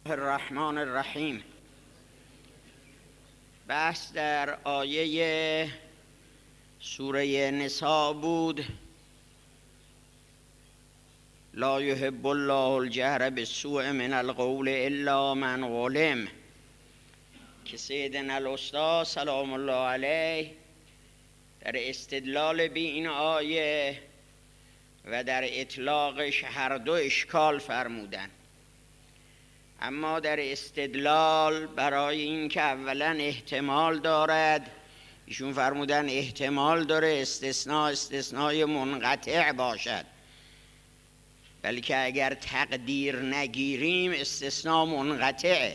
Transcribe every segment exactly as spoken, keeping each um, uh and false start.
الرحمن الرحیم. بحث در آیه سوره نساء بود. لا یحب الله الجهر بالسوء من القول الا من ظلم، که سیدنا الاستاد سلام الله علیه در استدلال به این آیه و در اطلاقش هر دو اشکال فرمودن. اما در استدلال برای این که اولا احتمال دارد، ایشون فرمودن احتمال داره استثناء استثنای منقطع باشد، بلکه اگر تقدیر نگیریم استثناء منقطعه،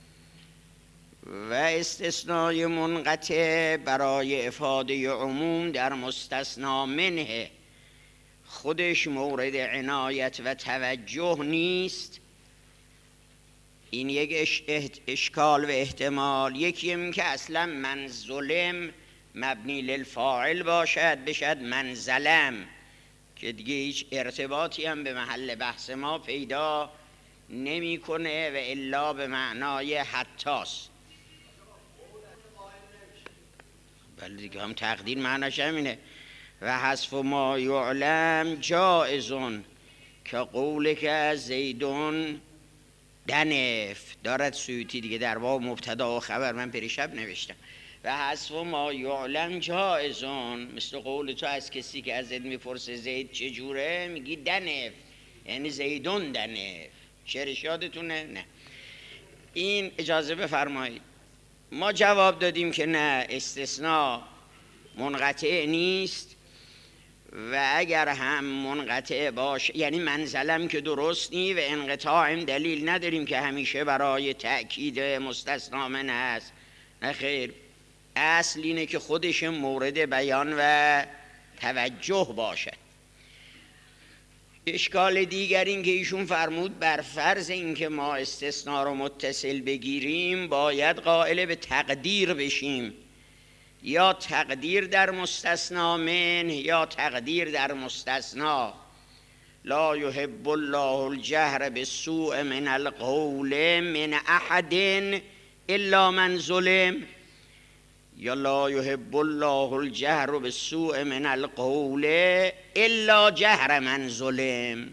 و استثنای منقطع برای افاده عموم در مستثنا منه خودش مورد عنایت و توجه نیست. این یک اشکال و احتمال. یکی این که اصلا من ظلم مبنی للفاعل باشد بشد من ظلم، که دیگه هیچ ارتباطی هم به محل بحث ما پیدا نمیکنه و الا به معنای حتاست. بله دیگه هم تقدیر معناش همینه. و حذف ما یعلم جائزون که قول که زیدون دنف دارد سیوطی دیگه در باب مبتدا و خبر من پریشب نوشتم. و حذف ما یعلم جائزون، مثل قول تو از کسی که ازت میپرسه زید چجوره میگی دنف، یعنی زیدون دنف. شعرش یادتونه؟ نه. این اجازه بفرمایید. ما جواب دادیم که نه، استثناء منقطع نیست، و اگر هم منقطع باشه یعنی منزلم که درست نی و انقطاع هم دلیل نداریم که همیشه برای تأکید مستثنا من هست. نه خیر، اصل اینه که خودش مورد بیان و توجه باشد. اشکال دیگر این که ایشون فرمود بر فرض این که ما استثناء رو متصل بگیریم باید قائل به تقدیر بشیم، یا تقدیر در مستثنا من یا تقدیر در مستثنا. لا یحب الله الجهر بالسوء من القول من احد الا من ظلم، یا لا یحب الله الجهر بالسوء من القول الا جهر من ظلم.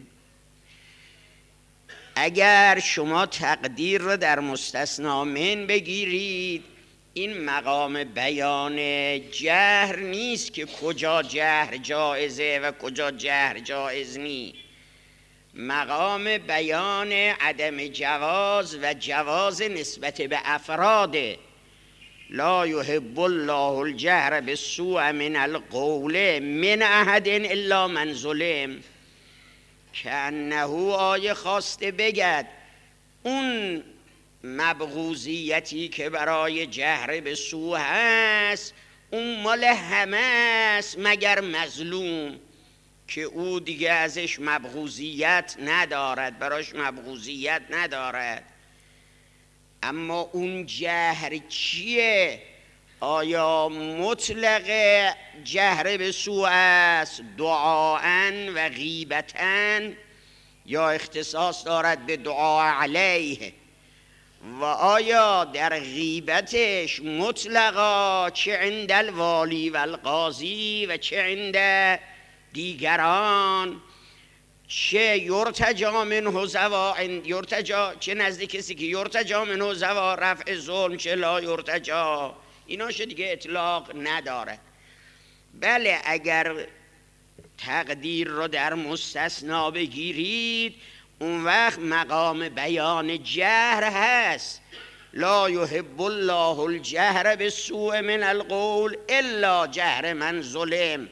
اگر شما تقدیر رو در مستثنا من بگیرید، این مقام بیان جهر نیست که کجا جهر جایزه و کجا جهر جایز نی. مقام بیان عدم جواز و جواز نسبت به افراده. لا یحب الله الجهر بالسوء من القول من احد الا من ظلم، که انه آیه خواسته بگد اون مبغوضیتی که برای جهر به سو هست اون مال همه است مگر مظلوم، که او دیگه ازش مبغوضیت ندارد، براش مبغوضیت ندارد. اما اون جهر چیه؟ آیا مطلق جهر به سو است دعاءن و غیبتن، یا اختصاص دارد به دعا علیه؟ و آیا در غیبتش مطلقا چه عند الوالی و القاضی و چه عند دیگران، چه یرتجا منه زوا یرتجا چه نزد کسی که یرتجا منه زوا رفع ظلم، چه لا یرتجا، ایناش دیگه اطلاق نداره. بله اگر تقدیر رو در مستثنا بگیرید اون وقت مقام بیان جهر هست. لا یحب الله الجهر بالسوء من القول الا جهر من ظلم.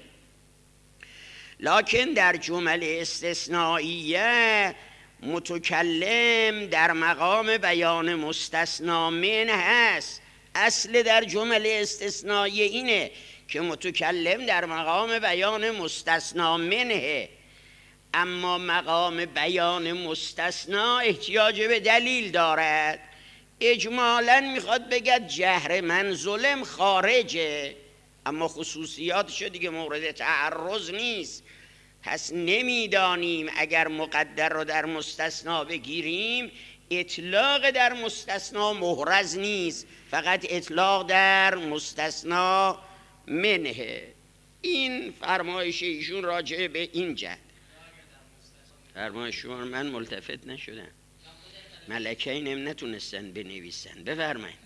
لکن در جمله استثنائیه متکلم در مقام بیان مستثنا من هست. اصل در جمله استثنائیه اینه که متکلم در مقام بیان مستثنا منه، اما مقام بیان مستثنا احتیاج به دلیل دارد. اجمالاً میخواد بگد جهر من ظلم خارجه، اما خصوصیاتش دیگه مورد تعرض نیست. پس نمیدانیم اگر مقدر رو در مستثنا بگیریم اطلاق در مستثنا محرز نیست، فقط اطلاق در مستثنا منه. این فرمایش ایشون راجع به این جهت. فرمایش شما من ملتفت نشدم، ملکین نتونستن بنویسن. بفرمایید.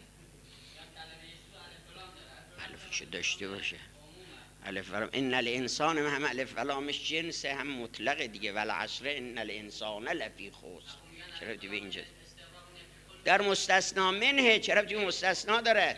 الف چه داشته باشه الف ولام. ان الانسان هم الف ولامش جنس هم مطلق دیگه. والعصر ان الانسان لفی خسر. چرا دیگه اینجا در مستثنا منه؟ چرا دیگه مستثنا داره؟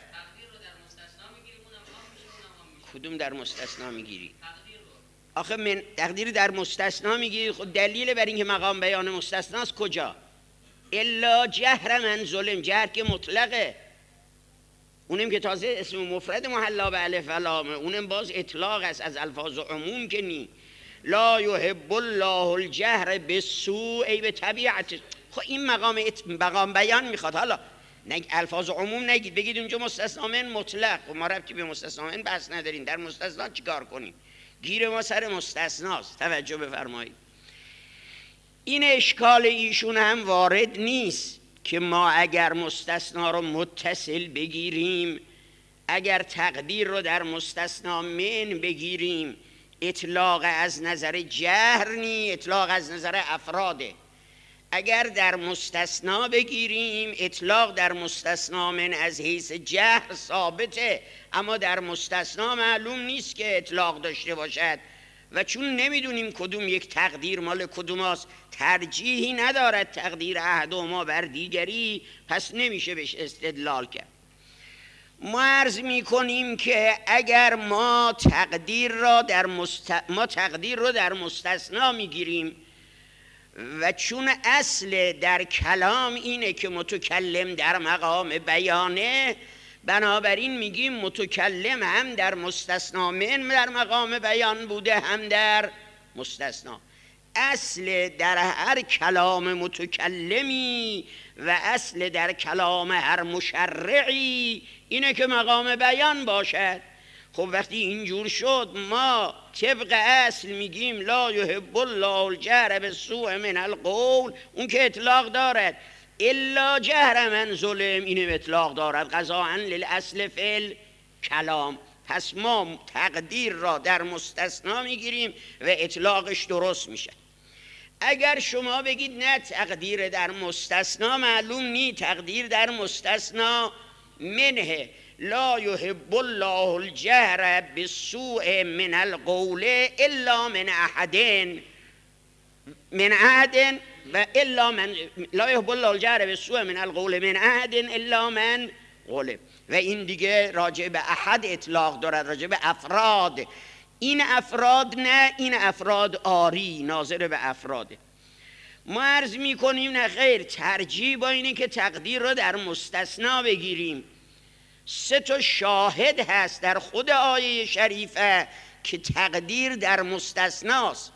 کدوم در مستثنا میگیری؟ آخه من تقدیر در مستثنا میگیری. خود دلیل بر اینکه مقام بیان مستثناست کجا؟ الا جهر من ظلم. جهر که مطلقه، اونم که تازه اسم مفرد محلا به الف و لامه، اونم باز اطلاق است از الفاظ عموم که نی. لا یحب الله الجهر بالسوء، ای به طبیعت. خب این مقام ات... مقام بیان میخواد. حالا نگ... الفاظ عموم نگید، بگید اونجا مستثنا من مطلق. و ما ربطی به مستثنا من بحث نداریم. در مستثنا چیکار کنیم؟ گیر ما سر مستثناست. توجه بفرمایید. این اشکال ایشون هم وارد نیست که ما اگر مستثنا رو متصل بگیریم، اگر تقدیر رو در مستثنا من بگیریم، اطلاق از نظر جهر نی، اطلاق از نظر افراده. اگر در مستثنا بگیریم، اطلاق در مستثنا من از حیث جهر ثابته، اما در مستثنا معلوم نیست که اطلاق داشته باشد. و چون نمیدونیم کدوم یک تقدیر مال کدوم است، ترجیحی ندارد تقدیر احدهما بر دیگری، پس نمیشه بهش استدلال کرد. ما عرض میکنیم که اگر ما تقدیر را در مست... ما تقدیر رو در مستثنا میگیریم و چون اصل در کلام اینه که متکلم در مقام بیانه، بنابراین میگیم متکلم هم در مستثنا من در مقام بیان بوده، هم در مستثنا. اصل در هر کلام متکلمی و اصل در کلام هر مشرعی اینه که مقام بیان باشد. خب وقتی اینجور شد، ما طبق اصل میگیم لا یحب الله الجهر بالسوء من القول، اون که اطلاق دارد. الا جهر من ظلم، اینم اطلاق دارد قضاء للاصل فی الکلام. پس ما تقدیر را در مستثنا میگیریم و اطلاقش درست میشه. اگر شما بگید نه تقدیر در مستثنا معلوم نی، تقدیر در مستثنا منه لا یحب الله الجهر بالسوء من القول الا من احد من احد و الا من لا یحب الله الجهر بالسوء من القول من احد الا من قول. و این دیگه راجع به احد اطلاق دارد، راجع به افراد. این افراد نه، این افراد آری، ناظر به افراده. ما عرض میکنیم نه خیر، ترجیح با اینه که تقدیر رو در مستثنا بگیریم. سه تا شاهد هست در خود آیه شریفه که تقدیر در مستثناست.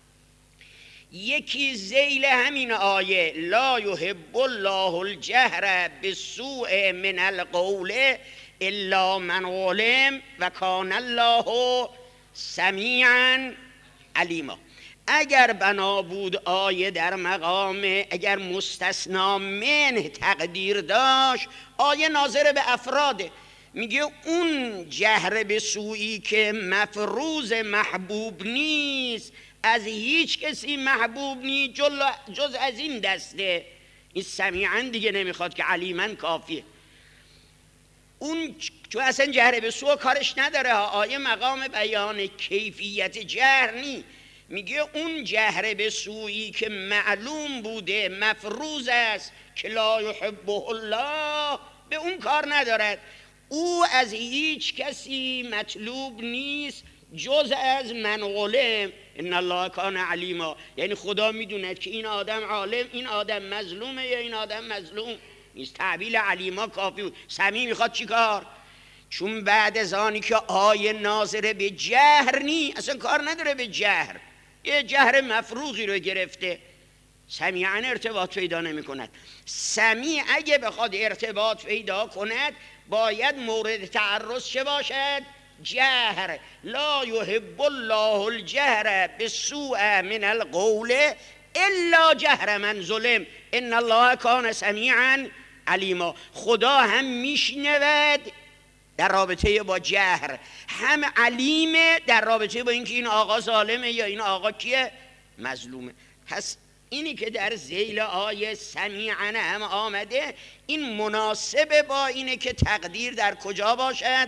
یکی ذیل همین آیه لا یحب الله الجهر بالسوء من القول الا من علم و کان الله سمیعا علیما. اگر بنا بود آیه در مقام، اگر مستثنا من تقدیر داشت، آیه ناظر به افراده. میگه اون جهر به سوئی که مفروض محبوب نیست، از هیچ کسی محبوب نیست جز از این دسته. این سمیعاً دیگه نمیخواد که علیماً کافیه. اون تو اصلا جهر به سوء کارش نداره. آیه مقام بیان کیفیت جهر نی. میگه اون جهر به سوئی که معلوم بوده مفروض است که لا یحبه الله، به اون کار ندارد. او از هیچ کسی مطلوب نیست جز از من علم ان الله کان علیما. یعنی خدا میدوند که این آدم عالم، این آدم مظلومه یا این آدم مظلوم نیست. تعبیل علیما کافی بود. سمی میخواد چی کار؟ چون بعد از آنی که آیه ناظره به جهر نی، اصلا کار نداره به جهر، یه جهر مفروضی رو گرفته، سمیعاً ارتباط پیدا نمی کند. سمیع اگه بخواد ارتباط پیدا کند باید مورد تعرض چه باشد؟ جهر. لا یحب الله الجهر بالسوء من القول الا جهر من ظلم ان الله کان سمیعا علیما. خدا هم میشنود در رابطه با جهر، هم علیمه در رابطه با اینکه این آقا ظالمه یا این آقا کیه؟ مظلومه. پس اینی که در ذیل آیه سمیعا هم آمده این مناسبه با اینه که تقدیر در کجا باشد؟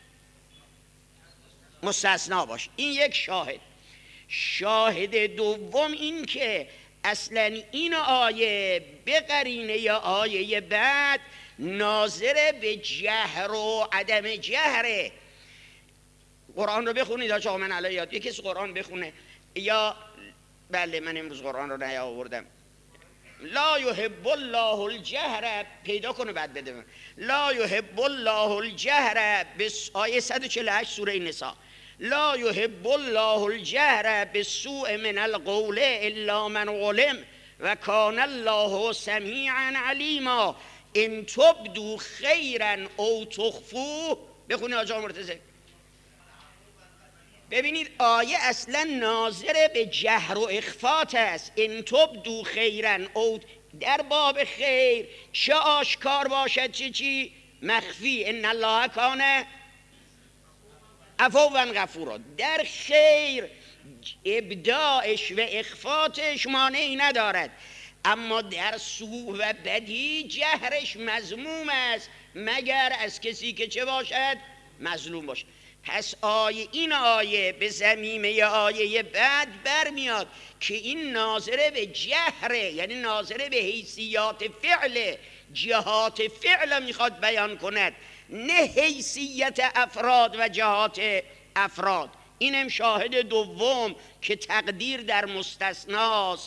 مستثنا باشه. این یک شاهد. شاهد دوم این که اصلا این آیه به قرینه یا آیه بعد ناظر به جهر و عدم جهره. قرآن رو بخونید آقا، من الان یاد یکی کسی قرآن بخونه یا بله من امروز قرآن رو نیاوردم. لا یحب الله الجهر پیدا کنه بعد بده من. لا یحب الله الجهر بس آیه صد و چهل و هشت سوره نساء. لا یحب الله الجهر بالسوء من القول الا من ظلم و کان الله سمیعا علیما ان تبدوا خیرا او تخفوه. بخونید آقا مرتضی. ببینید آیه اصلا ناظر به جهر و اخفات است. ان تبدوا خیرا او در باب خیر چه آشکار باشد چه چی مخفی. ان الله کان عفوا غفورا. در خیر ابداعش و اخفاتش مانعی ندارد، اما در سوء و بدی جهرش مذموم است مگر از کسی که چه باشد؟ مظلوم باشد. پس آیه این آیه به ضمیمه آیه بعد برمیاد که این ناظره به جهره، یعنی ناظره به حیثیات فعل، جهات فعل میخواد بیان کند، نه حیثیت افراد و جهات افراد. اینم شاهد دوم که تقدیر در مستثناست.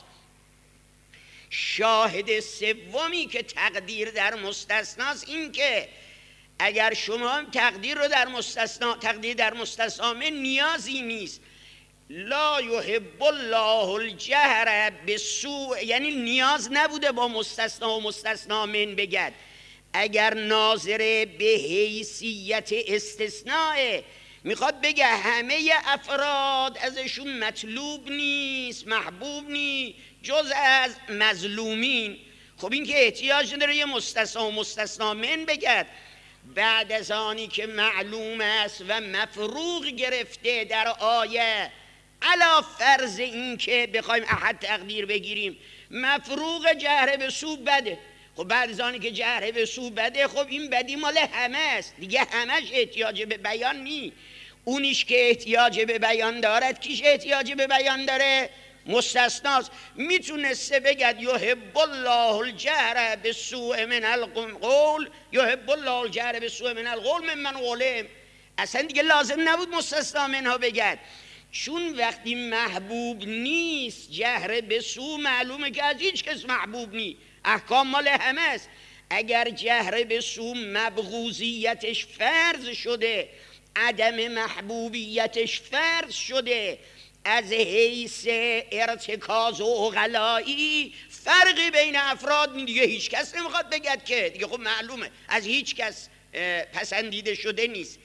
شاهد سومی که تقدیر در مستثناست این که اگر شما تقدیر رو در مستثنا تقدیر در مستثنا من نیازی نیست. لا یحب الله الجهر بالسوء، یعنی نیاز نبوده با مستثنا و مستثنا من بگد. اگر ناظر به حیثیت استثناء میخواد بگه همه افراد ازشون مطلوب نیست، محبوب نیست جز از مظلومین، خب این که احتیاج نداره یه مستثنا و مستثنا من بگد. بعد از آنی که معلوم است و مفروغ گرفته در آیه، علا فرض این که بخوایم احد تقدیر بگیریم مفروغ جهر به سو بده، خب بعد از آنی که جهر به سو بده خب این بدی مال همه است دیگه، همش احتیاج به بیان نی. اونیش که احتیاج به بیان دارد کیش احتیاج به بیان داره؟ مستثناست. میتونسته بگد یحب الله الجهر بالسوء من القول، یحب الله الجهر بالسوء من القول من من ظلم، اصلا دیگه لازم نبود مستثنا منها بگد، چون وقتی محبوب نیست جهر به سو معلومه که از هیچ کس محبوب نیست، احکام مال همه است. اگر جهر به سو مبغوضیتش فرض شده، عدم محبوبیتش فرض شده، از حیث ارتکاز و عقلایی فرقی بین افراد دیگه هیچ کس نمیخواد بگد که دیگه خب معلومه از هیچ کس پسندیده شده نیست.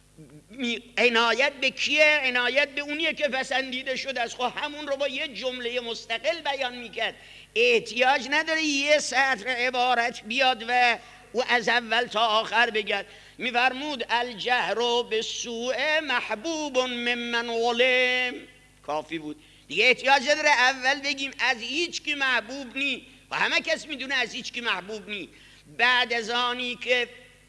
عنایت به کیه؟ عنایت به اونیه که پسندیده شده است. خب همون رو با یه جمله مستقل بیان میکرد، احتیاج نداره یه سطر عبارت بیاد و او از اول تا آخر بگد. میفرمود الجهر بالسوء محبوب ممن ظلم، کافی بود دیگه، احتیاج نداره اول بگیم از هیچ کی محبوب نی و همه کس میدونه از هیچ کی محبوب نی. بعد از آنی که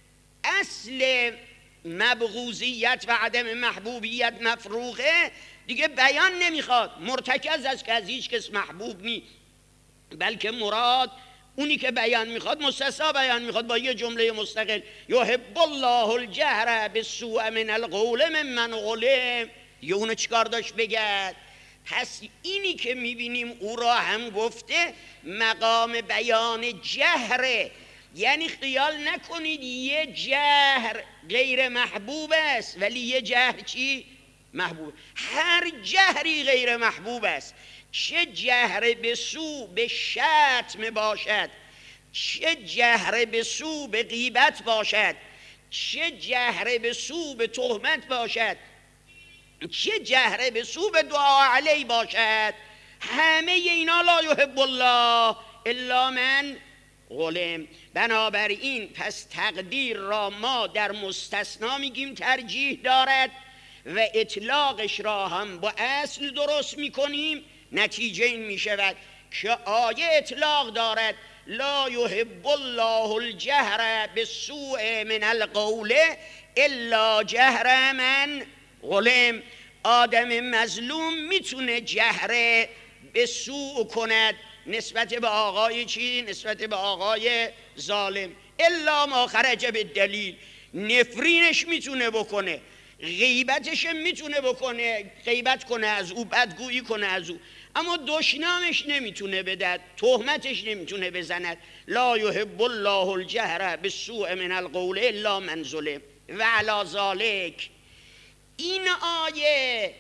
اصل مبغوضیت و عدم محبوبیت مفروغه دیگه بیان نمیخواد، مرتکز است که از هیچ کس محبوب نی، بلکه مراد اونی که بیان میخواد مستثنا بیان میخواد با یه جمله مستقل، یحب الله الجهر بالسوء من القول ممن ظلم. یه اونو چیکار داشت بگد؟ پس اینی که میبینیم او را هم گفته مقام بیان جهره، یعنی خیال نکنید یه جهر غیر محبوب است ولی یه جهر چی؟ محبوب. هر جهری غیر محبوب است، چه جهر به سو به شتم باشد، چه جهر به سو به غیبت باشد، چه جهر به سو به تهمت باشد، چه جهر به سو به دعا علی باشد، همه اینا لا یحب الله الا من ظلم. بنابراین پس تقدیر را ما در مستثنا میگیم ترجیح دارد و اطلاقش را هم با اصل درست میکنیم. نتیجه این میشود که آیه اطلاق دارد لا یحب الله الجهر بالسوء من القول الا جهر من ظلم. آدم مظلوم میتونه جهر به سوء کند نسبت به آقای چی؟ نسبت به آقای ظالم. الا ما خرج به دلیل، نفرینش میتونه بکنه، غیبتش میتونه بکنه، غیبت کنه از او، بدگویی کنه از او، اما دشنامش نمیتونه بدهد، تهمتش نمیتونه بزند. لا یحب الله الجهر بالسوء من القول الا من ظلم. و علی ذلک، این آیه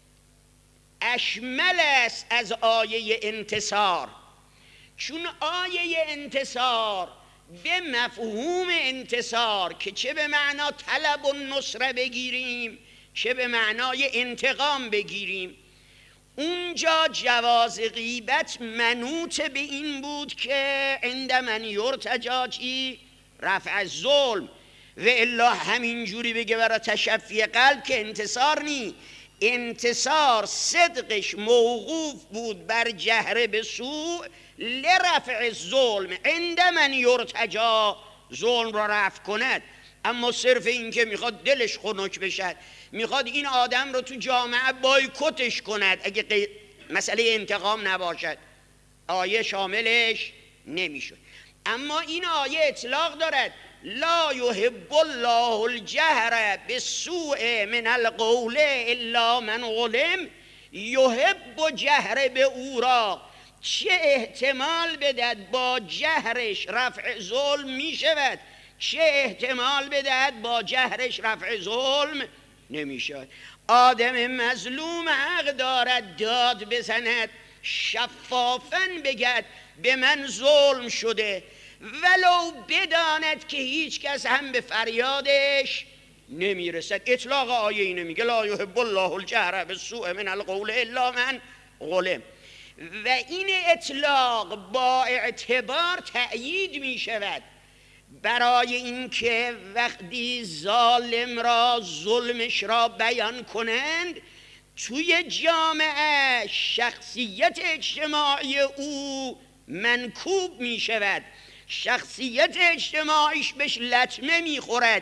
اشمل است از آیه انتصار، چون آیه انتصار به مفهوم انتصار که چه به معنا طلب و نصره بگیریم چه به معنای انتقام بگیریم، اونجا جواز غیبت منوط به این بود که عند من یرتجا چی؟ رفع ظلم. و الا همینجوری بگه برای تشفی قلب که انتصار نی. انتصار صدقش موقوف بود بر جهر به سوء لرفع ظلم، عند من یرتجا ظلم را رفع کند. اما صرف این که میخواد دلش خنک بشد، میخواد این آدم رو تو جامعه بایکوتش کند، اگه مسئله انتقام نباشد، آیه شاملش نمیشد. اما این آیه اطلاق دارد لا یحب الله الجهر بالسوء من القول الا من ظلم. یحب جهر به او را چه احتمال بدهد با جهرش رفع ظلم می شود، چه احتمال بدهد با جهرش رفع ظلم نمی شود. آدم مظلوم حق دارد داد بزند، شفافاً بگد به من ظلم شده، ولو بداند که هیچ کس هم به فریادش نمیرسد. اطلاق آیه اینه میگه لا یحب الله الجهر بالسوء من القول الا من ظلم. و این اطلاق با اعتبار تأیید می شود برای اینکه وقتی ظالم را ظلمش را بیان کنند، توی جامعه شخصیت اجتماعی او منکوب می شود، شخصیت اجتماعیش بهش لطمه می خورد،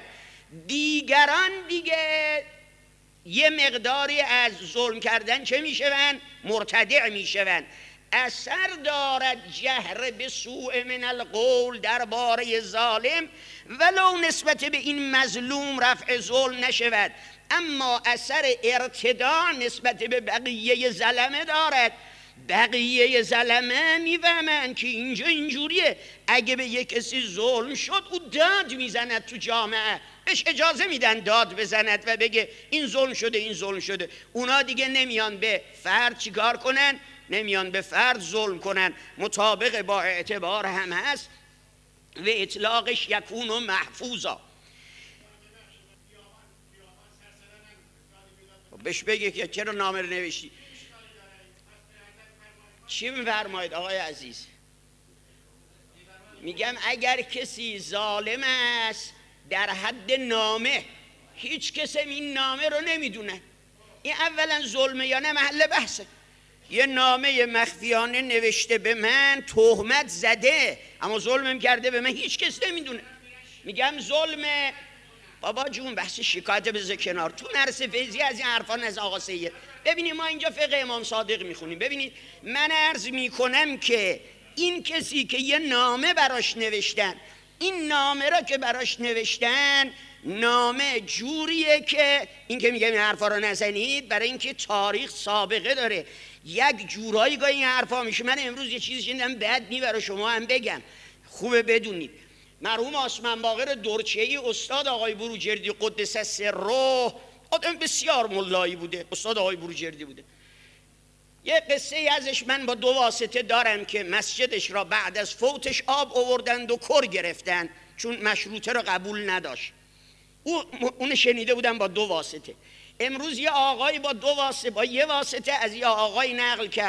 دیگران دیگه یه مقداری از ظلم کردن چه می شوند؟ مرتدع می شوند. اثر دارد جهر به سوء من القول درباره ظالم، ولو نسبت به این مظلوم رفع ظلم نشود، اما اثر ارتداع نسبت به بقیه ظلمه دارد. بقیه ظلمه میفهمن که اینجا اینجوریه، اگه به یک کسی ظلم شد او داد میزند تو جامعه، بهش اجازه میدن داد بزند و بگه این ظلم شده این ظلم شده. اونا دیگه نمیان به فرد چیکار کنن؟ نمیان به فرد ظلم کنن، مطابق با اعتبار هم هست و اطلاقش یکون و محفوظا. بهش بگه که چرا نامه رو نوشتی. چی میفرمایید آقای عزیز؟ میگم اگر کسی ظالم است در حد نامه، هیچ کس این نامه رو نمیدونه، این اولا ظلمه یا نه محل بحثه. یه نامه مخفیانه نوشته به من، تهمت زده، اما ظلمم کرده به من، هیچ کس نمیدونه. میگم ظلمه. بابا جون بحث شکایت بذار کنار، تو نرس فیضی از این حرفان از آقا سید. ببینید ما اینجا فقه امام صادق میخونیم. ببینید من عرض میکنم که این کسی که یه نامه براش نوشتن، این نامه را که براش نوشتن نامه جوریه که این که میگم این حرفا رو نزنید برای اینکه تاریخ سابقه داره، یک جورایی گاهی این حرفا میشه. من امروز یه چیزی شنیدم بعد می برای شما هم بگم، خوبه بدونید. مرحوم آسمان باقر درچه‌ای استاد آقای بروجردی قدس سره، آدم بسیار ملایی بوده، استاد آقای بروجردی بوده. یه قصه ای ازش من با دو واسطه دارم که مسجدش را بعد از فوتش آب آوردند و کر گرفتن چون مشروطه را قبول نداشت. او اون شنیده بودم با دو واسطه. امروز یه آقای با دو واسطه با یه واسطه از یه آقای نقل کرد،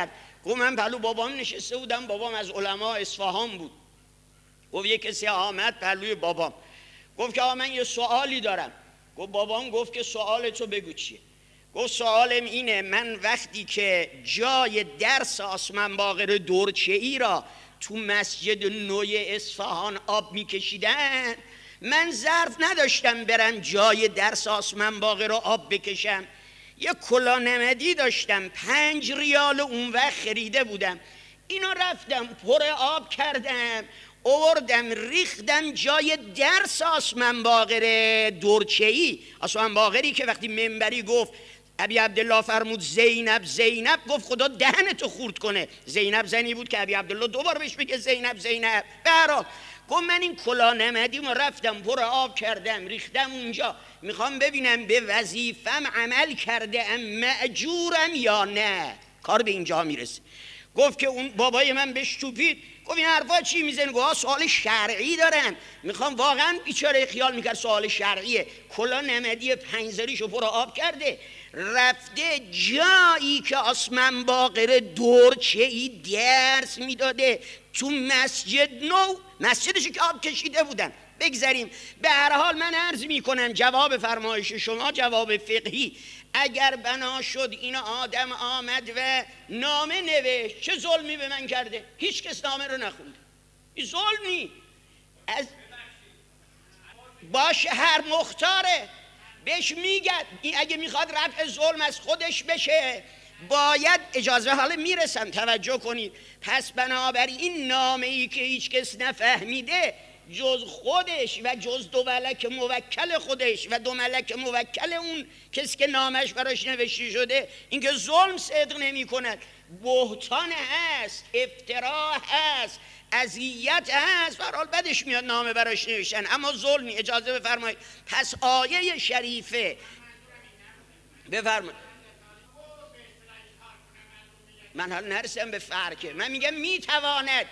گفت من پلو بابام نشسته بودم، بابام از علما اصفهان بود. گفت یه کسی آمد پلوی بابام، گفت که آقا من یه سوالی دارم. گفت بابام گفت که سوالتو بگو چیه؟ گفت سوالم اینه، من وقتی که جای درس آسمن باقر دورچه‌ای را تو مسجد نوی اصفهان آب میکشیدن، من ظرف نداشتم برم جای درس آسمن باقر را آب بکشم. یه کلاه نمدی داشتم، پنج ریال اون وقت خریده بودم، اینو رفتم پر آب کردم، آوردم ریختم جای درس آسمن باقر دورچه‌ای. آسمن باقری که وقتی منبری گفت ابی عبدالله فرمود زینب زینب، گفت خدا دهنتو خورد کنه. زینب زنی بود که ابی عبدالله دوبار بهش بگه زینب زینب. برات گفت من این کلاه نمدیمو رفتم پر آب کردم ریختم اونجا، میخوام ببینم به وظیفم عمل کرده ام مأجورم یا نه. کار به اینجا میرسه. گفت که اون بابای من بهش توپید، گفت این حرفا چی میزنی؟ گفت سوال شرعی دارن، میخوام واقعا بیچاره خیال میکرد سوال شرعیه. کلاه نمدی پنجزریشو پر آب کرده، رفته جایی که آسمن باقر دورچه‌ای درس میداده تو مسجد نو، مسجدشو که آب کشیده بودن. بگذاریم. به هر حال من عرض میکنم جواب فرمایش شما جواب فقهی. اگر بنا شد این آدم آمد و نامه نوشت، چه ظلمی به من کرده؟ هیچ کس نامه رو نخونده، این ظلمی از باشه، هر مختاره بهش میگد. این اگه میخواد رفع ظلم از خودش بشه باید اجازه، حالا میرسم توجه کنید. پس بنابراین این نامه ای که هیچ کس نفهمیده جز خودش و جز دو ملک موکل خودش و دو ملک موکل اون کسی که نامش براش نوشته شده، این که ظلم صدق نمی کند، بهتان هست، افترا هست، اذیت هست، به هر حال بدش میاد نامه براش نوشتن، اما ظلمی. اجازه بفرمایید. پس آیه شریفه بفرمایید. من حال نرسم به فرقه، من میگم میتواند.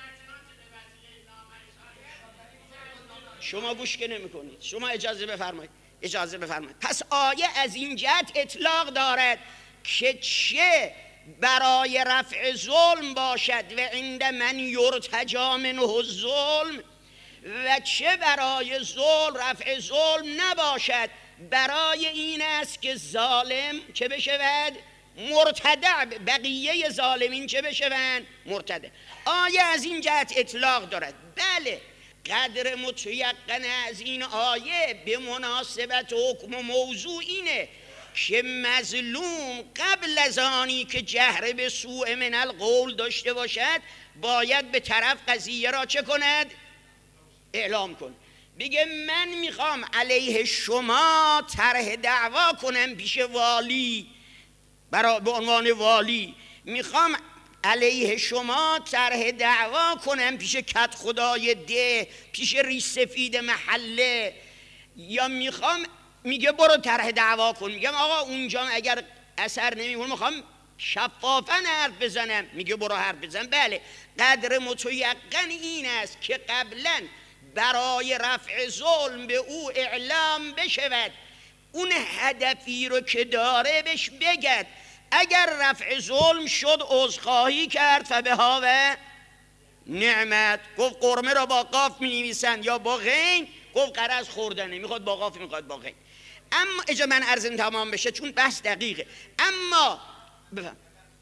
شما گوش که نمی کنید. شما اجازه بفرمایید. اجازه بفرمایید. پس آیه از این جهت اطلاق دارد که چه برای رفع ظلم باشد و عند من یرتجا منه الظلم، و چه برای ظلم رفع ظلم نباشد. برای این است که ظالم چه بشود؟ مرتدع. بقیه ظالمین چه بشوند؟ مرتدع. آیه از این جهت اطلاق دارد. بله، قدر متیقن از این آیه به مناسبت حکم و موضوع اینه که مظلوم قبل از آنی که جهر به سوء من القول داشته باشد باید به طرف قضیه را چه کند؟ اعلام کن. بگه من میخوام علیه شما طرح دعوا کنم پیش والی، برای به عنوان والی میخوام علیه شما طرح دعوا کنم پیش کت خدای ده، پیش ریش سفید محله، یا میخوام، میگه برو طرح دعوا کن. میگم آقا اونجا اگر اثر نمیکنه میخوام شفافاً حرف بزنم، میگه برو حرف بزن. بله، قدر متیقن این است که قبلاً برای رفع ظلم به او اعلام بشود، اون هدفی رو که داره بهش بگد. اگر رفع ظلم شد عذرخواهی کرد فبها و نعمت. گفت قرمه را با قاف می نویسن یا با غین، گفت قرض خوردنه، میخواد با قاف میخواد با غین. اما اجا من عرضم تمام بشه چون بحث دقیقه. اما بفهم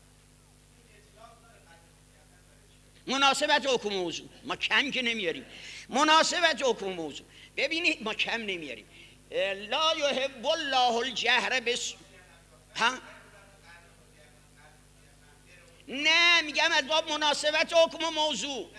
مناسبت حکم موضوع ما کم که نمیاریم. مناسبت حکم موضوع ببینید ما کم نمیاریم. لا یحب الله الجهر بس ها نه، میگم از باب مناسبت حکم و موضوع.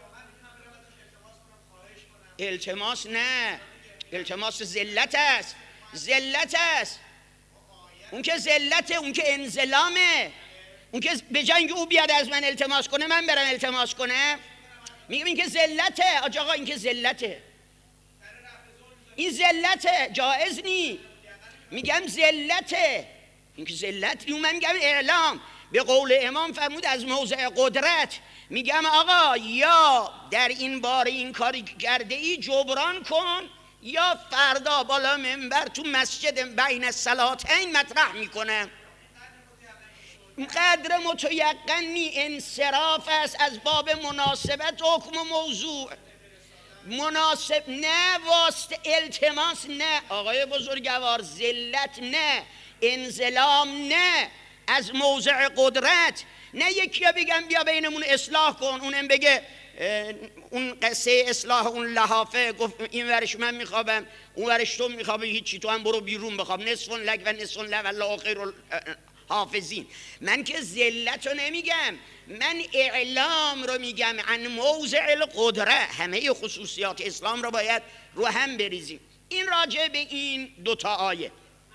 التماس نه، التماس ذلت است، ذلت است. اون که ذلته، اون که انزلامه، اون که به جای اینکه او بیاد از من التماس کنه من برم التماس کنم. میگم این که ذلته. آجا آقا این که ذلته، این ذلته، جایز نی. میگم ذلته، این که ذلت نی. من میگم اعلام. به قول امام فرمود از موضع قدرت. میگم آقا یا در این باره این کاری کرده ای جبران کن، یا فردا بالا منبر تو مسجد بین الصلاتین مطرح میکنم. قدر متیقنی انصراف است از باب مناسبت حکم و موضوع. مناسب نه، واسطه التماس نه، آقای بزرگوار ذلت نه، انزلام نه، از موضع قدرت نه. یکی ها بگم بیا بینمون اصلاح کن، اونم بگه اون قصه اصلاح اون لحافه، گفت این ورش من میخوابم اون ورش تو میخوابی، هیچی، تو هم برو بیرون بخواب، نصفون لک و نصفون لک والله خیر حافظین. من که ذلت رو نمیگم، من اعلام رو میگم عن موضع القدره. همه خصوصیات اسلام رو باید رو هم بریزیم. این راجع به این دوتا آیه.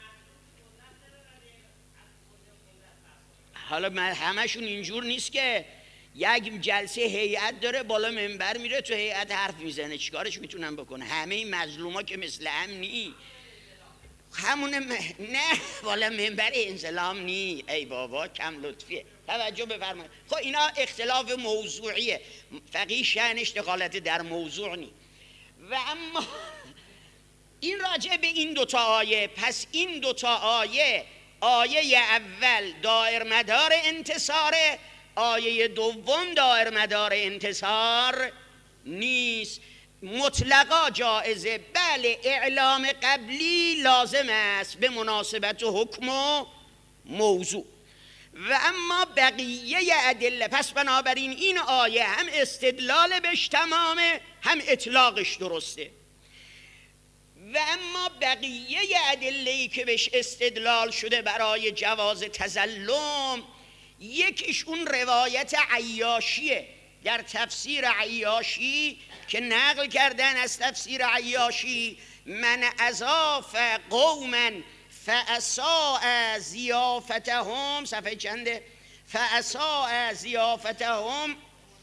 حالا همشون اینجور نیست که یک جلسه هیئت داره بالا منبر میره تو هیئت حرف میزنه، چیکارش میتونن بکنه؟ همه این مظلوما که مثل هم نی، همونه م... نه بالا منبر انزلام نی. ای بابا کم لطفیه، توجه بفرمایید. خب اینا اختلاف موضوعیه، فقیه شأنش دخالت در موضوع نی. و اما این راجع به این دوتا آیه. پس این دوتا آیه، آیه اول دایر مدار انتصار، آیه دوم دایر مدار انتصار نیست. مطلقا جائزه، بله اعلام قبلی لازم است به مناسبت و حکم و موضوع. و اما بقیه ادله، پس بنابراین این آیه هم استدلال بهش تمامه، هم اطلاقش درسته. و اما بقیه ادله‌ای که بهش استدلال شده برای جواز تظلم، یکیش اون روایت عیاشیه در تفسیر عیاشی که نقل کردن از تفسیر عیاشی: من اضاف قوما فاساء ضیافتهم، صفحه چنده؟ فاساء ضیافتهم.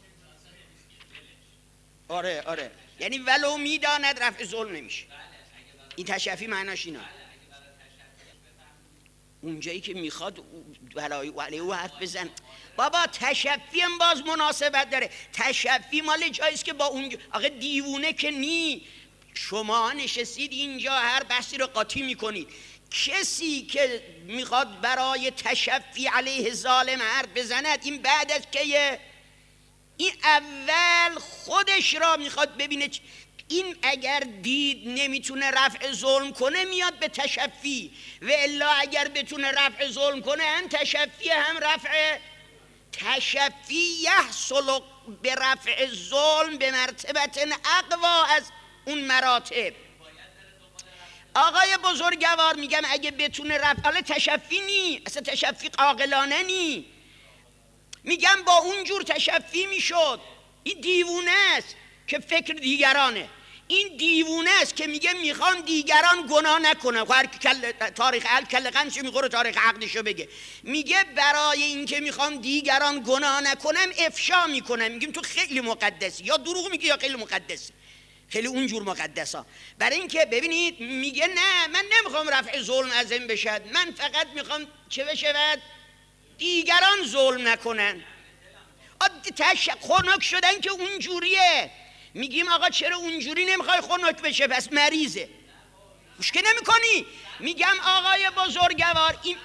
آره آره، یعنی ولو میداند رفع ظلم نمیشه. این تشفی معناش اینا. اونجایی که میخواد برای علیه او حرف بزن. بابا تشفی هم باز مناسبت داره. تشفی مال جاییست که با اون آقا دیوونه که نی. شما نشستید اینجا هر بحثی رو قاطی میکنید. کسی که میخواد برای تشفی علیه ظالم حرف بزند، این بعد از که این اول خودش را میخواد ببینه. این اگر دید نمیتونه رفع ظلم کنه میاد به تشفی، و الا اگر بتونه رفع ظلم کنه هم تشفی هم رفع. تشفی یحصل به رفع ظلم به مرتبت اقوا از اون مراتب. آقای بزرگوار میگم اگه بتونه رفع، حالا تشفی نی، اصلا تشفی عاقلانه نی، میگم با اون جور تشفی میشد. این دیوونه است که فکر دیگرانه. این دیوونه است که میگه میخوام دیگران گناه نکنه. هر کل تاریخ عقل کل قنش میخوره تاریخ عقدشو بگه. میگه برای اینکه میخوام دیگران گناه نکنم افشا میکنم، میگیم تو خیلی مقدسی، یا دروغ میگی یا خیلی مقدسی، خیلی اونجور مقدسا. برای اینکه ببینید میگه نه من نمیخوام رفع ظلم ازم بشد، من فقط میخوام چه بشود؟ دیگران ظلم نکنن. تش خنک شدن که اونجوریه. میگیم آقا چرا اونجوری نمیخوای خنک بشه؟ پس مریضه، مشکل نمی کنی. میگم آقای بزرگوار این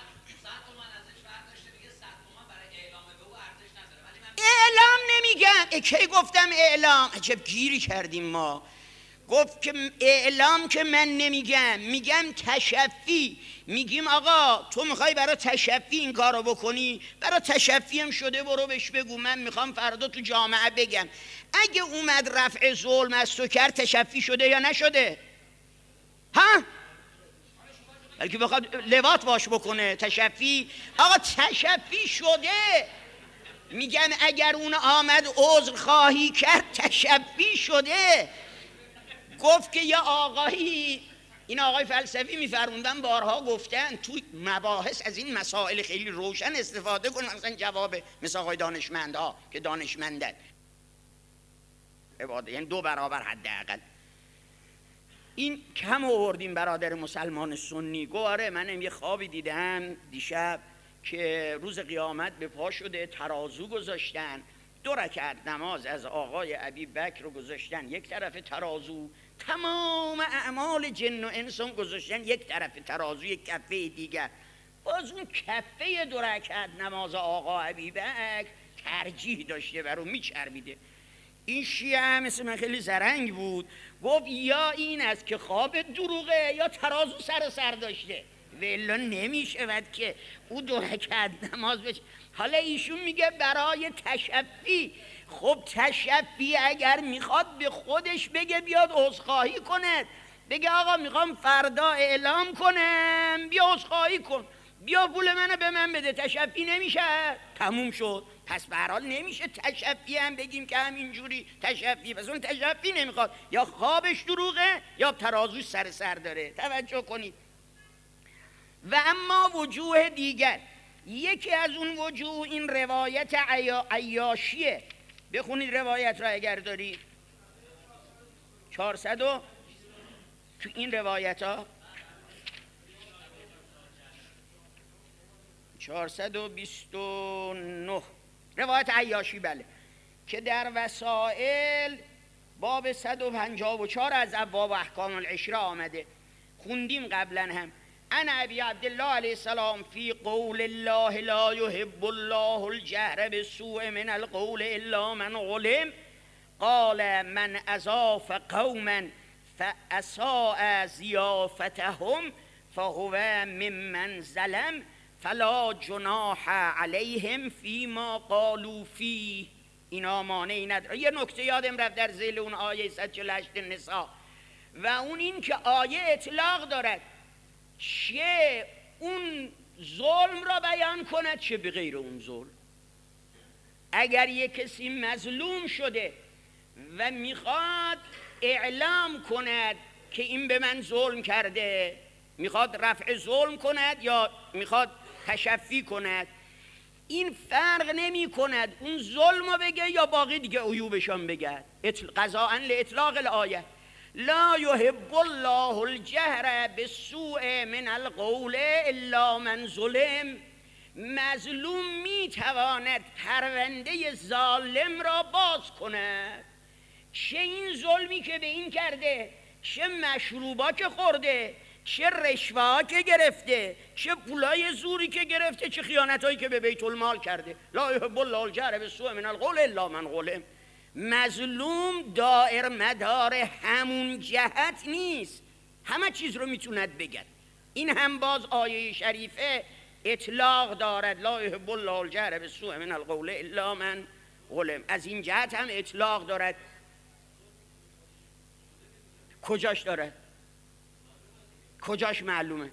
اعلام نمیگم. کی گفتم اعلام؟ عجب گیری کردیم ما. گفت که اعلام که من نمیگم، میگم تشفی. میگیم آقا تو میخوای برای تشفی این کارو بکنی، برای تشفی هم شده، برو بهش بگو من میخوام فردا تو جامعه بگم. اگه اومد رفع ظلم از تو کرد، تشفی شده یا نشده؟ ها؟ بلکه بخواد لواط باش بکنه تشفی. آقا تشفی شده. میگم اگر اون آمد عذر خواهی کرد، تشفی شده. گفت که یا آقایی، این آقای فلسفی میفرموندن بارها گفتن تو مباحث از این مسائل خیلی روشن استفاده کن، مثلا جواب مثل آقای دانشمندها که دانشمندن، یعنی دو برابر حداقل. این کم آوردیم برادر مسلمان سنی. گواره منم یه خوابی دیدم دیشب که روز قیامت به پا شده، ترازو گذاشتن، دو رکعت نماز از آقای ابی بکر رو گذاشتن یک طرف ترازو، تمام اعمال جن و انس گذاشتن یک طرف ترازو، یک کفه دیگر. باز اون کفه دو رکعت نماز آقا حبیبک ترجیح داشته و رو میچربیده. این شیعه هم مثل من خیلی زرنگ بود، گفت یا این است که خواب دروغه یا ترازو سر سر داشته، ولی نمیشود که او دو رکعت نماز بشه. حالا ایشون میگه برای تشفی. خب تشفی اگر میخواد به خودش بگه بیاد عذرخواهی کنه، بگه آقا میخوام فردا اعلام کنم، بیا عذرخواهی کن، بیا پول منو به من بده. تشفی نمیشه، تموم شد. پس به هر حال نمیشه تشفی هم بگیم که همینجوری تشفی. پس اون تشفی نمیخواد، یا خوابش دروغه یا ترازوش سر سر داره. توجه کنید. و اما وجوه دیگر، یکی از اون وجوه این روایت عیاشیه. بخونید روایت را اگر دارید. چهارصد و تو این روایت ها چهارصد و بیست و نه روایت عیاشی، بله، که در وسائل باب صد و پنجاه و چهار از ابواب احکام العشره آمده. خوندیم قبلا هم. انا ابی عبدالله علیه السلام فی قول الله لا یحب الله الجهر بالسوء من القول الا من ظلم قال من اضاف قوما فاساء ضیافتهم فهو ممن ظلم فلا جناح علیهم فیما قالوا فیه. اینا مانعی نداره. یه نکته یادم رفت در ذیل اون آیه صد و چهل و هشت نساء، و اون این که آیه اطلاق دارد، چه اون ظلم را بیان کند چه به غیر اون ظلم. اگر یک کسی مظلوم شده و میخواد اعلام کند که این به من ظلم کرده، میخواد رفع ظلم کند یا میخواد تشفی کند، این فرق نمی کند اون ظلم رو بگه یا باقی دیگه عیوبشان بگه. قضاء لاطلاق الآیه لا یحب الله الجهر بالسوء من القول الا من ظلم. مظلوم میتواند پرونده ظالم را باز کند، چه این ظلمی که به این کرده، چه مشروبا که خورده، چه رشوه‌ها که گرفته، چه پولای زوری که گرفته، چه خیانتایی که به بیت المال کرده. لا یحب الله الجهر بالسوء من القول الا من ظلم. مظلوم دائر مدار همون جهت نیست، همه چیز رو میتوند بگد. این هم باز آیه شریفه اطلاق دارد لا یحب الله الجهر بالسوء من القول الا من ظلم. از این جهت هم اطلاق دارد. کجاش دارد؟ کجاش معلومه؟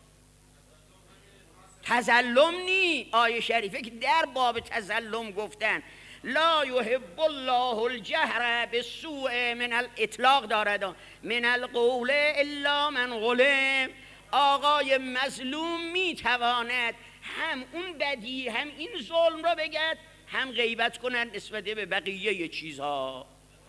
تظلم نی. آیه شریفه که در باب تظلم گفتن لا یحب الله الجهر بالسوء من الاطلاق دارد من القول الا من ظلم. آقای مظلوم میتواند هم اون بدی هم این ظلم را بگد، هم غیبت کنند نسبت به بقیه چیزها.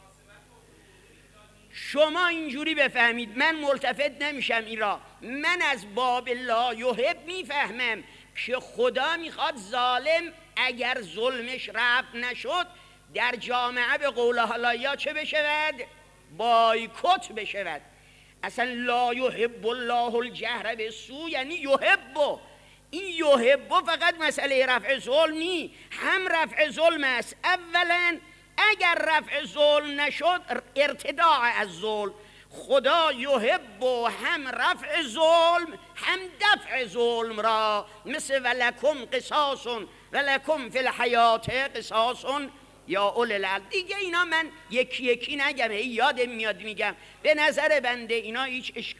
شما اینجوری بفهمید، من ملتفت نمیشم این را. من از باب لا یحب میفهمم که خدا میخواد ظالم اگر ظلمش رفع نشد در جامعه به قول حالا چه بشود؟ بایکوت بشود. اصلا لا یحب الله الجهر بالسوء یعنی یحب. این یحب فقط مسئله رفع ظلم نی، هم رفع ظلم است. اولا اگر رفع ظلم نشد ارتداع از ظلم. خدا یحب هم رفع ظلم هم دفع ظلم را، مثل ولکم قصاص ولکم فی الحیات قصاص یا اول الالباب. دیگه اینا من یکی یکی نگم، یادم میاد میگم. به نظر بنده اینا هیچ اشک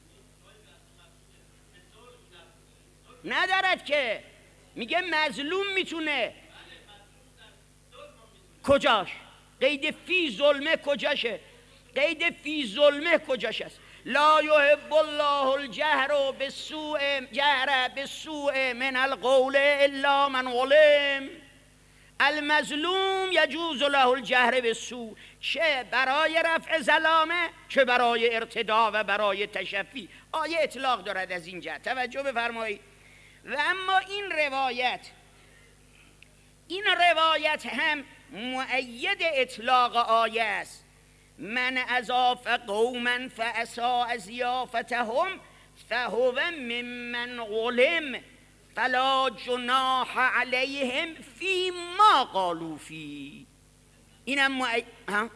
ندارد که میگه مظلوم میتونه. کجاش؟ قید فی ظلمه کجاشه؟ قید فی ظلمه کجاش است؟ لا یحب الله الجهر بالسوء جهر بالسوء من القول الا من ظلم. المظلوم یجوز له الجهر بالسوء، چه برای رفع ظلامه چه برای ارتداء و برای تشفی. آیه اطلاق دارد از این جهت. توجه بفرمایید. و اما این روایت این روایت هم مؤید اطلاق آیه است. من اضاف قوما فاساء ضیافتهم فهو ممن ظلم. فلا جناح علیهم فی ما قالوا فی. اینم معی... ها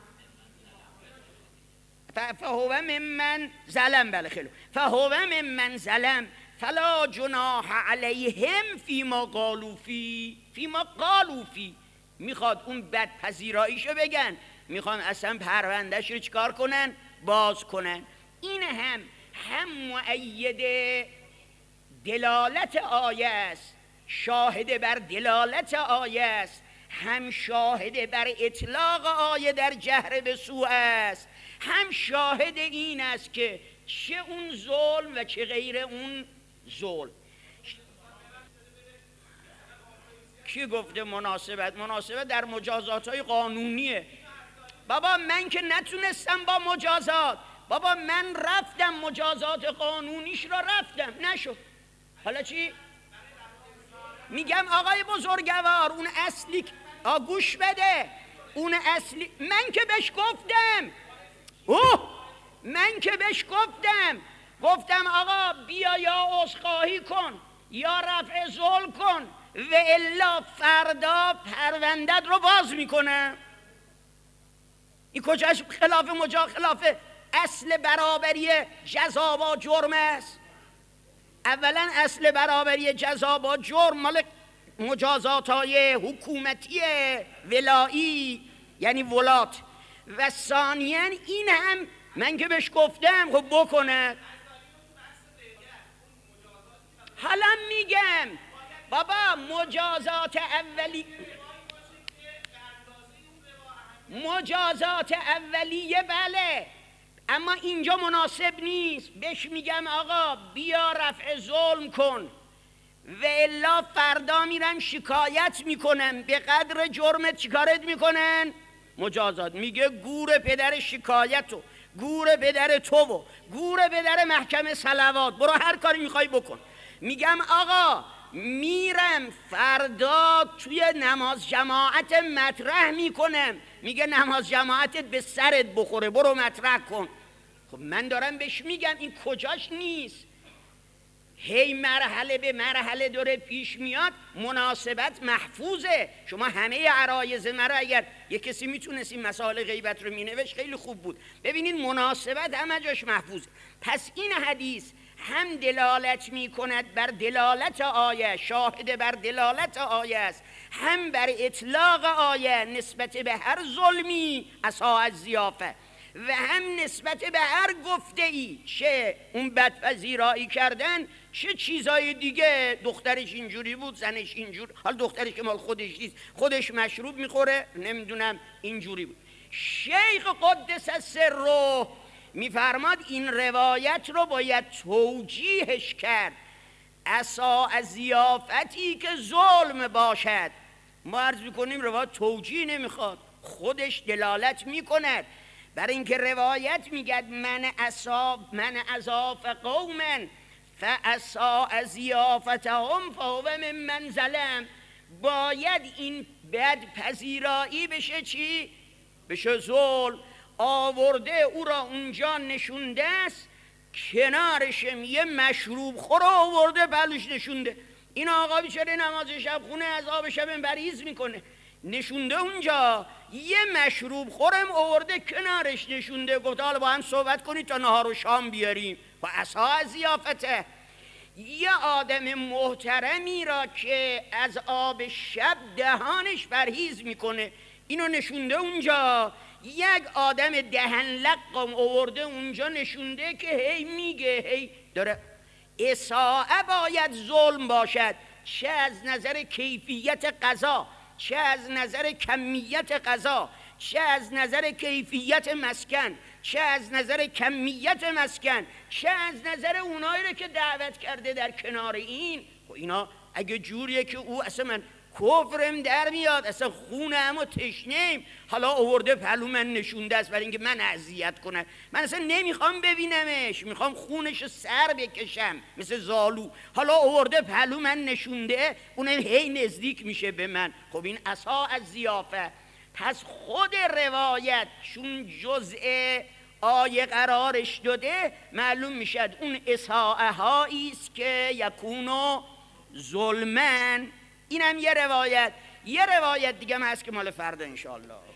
فهو ممن ظلم. بله خیلی. فهو ممن ظلم فلا جناح علیهم فی ما قالوا فی. فی ما قالوا فی میخواد اون بدپذیراییشو بگن، میخوان اصلا پروندهش رو چیکار کنن؟ باز کنن. این هم هم مؤید دلالت آیه است، شاهد بر دلالت آیه است، هم شاهد بر اطلاق آیه در جهر به سوء است، هم شاهد این است که چه اون ظلم و چه غیر اون ظلم. کی گفته مناسبت؟ مناسبت در مجازات های قانونیه. بابا من که نتونستم با مجازات، بابا من رفتم مجازات قانونیش را رفتم نشد. حالا چی؟ میگم آقای بزرگوار اون اصلی گوش بده، اون اصلی من که بهش گفتم، اوه من که بهش گفتم گفتم آقا بیا یا عذرخواهی کن یا رفع ظلم کن و الا فردا پروندت رو باز میکنه. این کجاش خلاف مجا خلاف اصل برابری جزا با جرم است؟ اولا اصل برابری جزا با جرم مال مجازات های حکومتی ولایی یعنی ولات، و ثانیا این هم من که بهش گفتم خب بکنه. حالا میگم بابا مجازات اولی مجازات اولیه بله، اما اینجا مناسب نیست. بهش میگم آقا بیا رفع ظلم کن و الا فردا میرم شکایت میکنم، به قدر جرمت چیکارت میکنن؟ مجازات. میگه گور پدر شکایت و گور پدر تو و گور پدر محکمه صلوات، برو هر کاری میخوای بکن. میگم آقا میرم فردا توی نماز جماعت مطرح میکنم، میگه نماز جماعتت به سرت بخوره برو مطرح کن. خب من دارم بهش میگم این کجاش نیست؟ هی مرحله به مرحله داره پیش میاد، مناسبت محفوظه. شما همه عرایض مرا اگر یک کسی میتونست این مسائل غیبت رو مینوشت خیلی خوب بود. ببینید مناسبت همه جاش محفوظه. پس این حدیث هم دلالت میکند بر دلالت آیه، شاهد بر دلالت آیه است، هم بر اطلاق آیه نسبت به هر ظلمی اساء الضیافه و هم نسبت به هر گفته ای، چه اون بدپذیرایی کردن چه چیزای دیگه، دخترش اینجوری بود زنش اینجور، حال دخترش که مال خودش نیست خودش مشروب میخوره نمیدونم اینجوری بود. شیخ قدس سره میفرماد این روایت رو باید توجیهش کرد، اساء الضیافتی که ظلم باشد. ما عرض میکنیم روایت توجیه نمیخواد، خودش دلالت میکند بر اینکه روایت میگد من اسا من اضاف قوما فاساء ضیافتهم فهو ممن ظلم. باید این بد پذیرایی بشه چی؟ بشه ظلم. آورده او را اونجا نشونده است، کنارشم یه مشروب خور آورده پلوش نشونده. این آقا بیچاره نماز شب خونه از آب شب بریز میکنه، نشونده اونجا یه مشروب خورم آورده کنارش نشونده، گفته حالا با هم صحبت کنید تا نهار و شام بیاریم. و اساء ضیافته. یه آدم محترمی را که از آب شب دهانش پرهیز میکنه اینو نشونده اونجا، یک آدم دهن لقم آورده اونجا نشونده که هی میگه هی داره. اساءه باید ظلم باشد، چه از نظر کیفیت غذا، چه از نظر کمیت غذا، چه از نظر کیفیت مسکن، چه از نظر کمیت مسکن، چه از نظر اونایی رو که دعوت کرده در کنار این. خب اینا اگه جوریه که او اصلا من کفرم در میاد، اصلا خونه همو تشنیم، حالا آورده پلو من نشونده است برای اینکه من اذیت کنم. من اصلا نمیخوام ببینمش، میخوام خونش سر بکشم مثل زالو، حالا آورده پلو من نشونده، اونم هی نزدیک میشه به من. خب این اساء الضیافه. پس خود روایت چون جزء آیه قرارش داده، معلوم میشد اون اساءه هایی است که یکونو ظلمن. اینم یه روایت. یه روایت دیگه هم هست که مال فردا انشاءالله.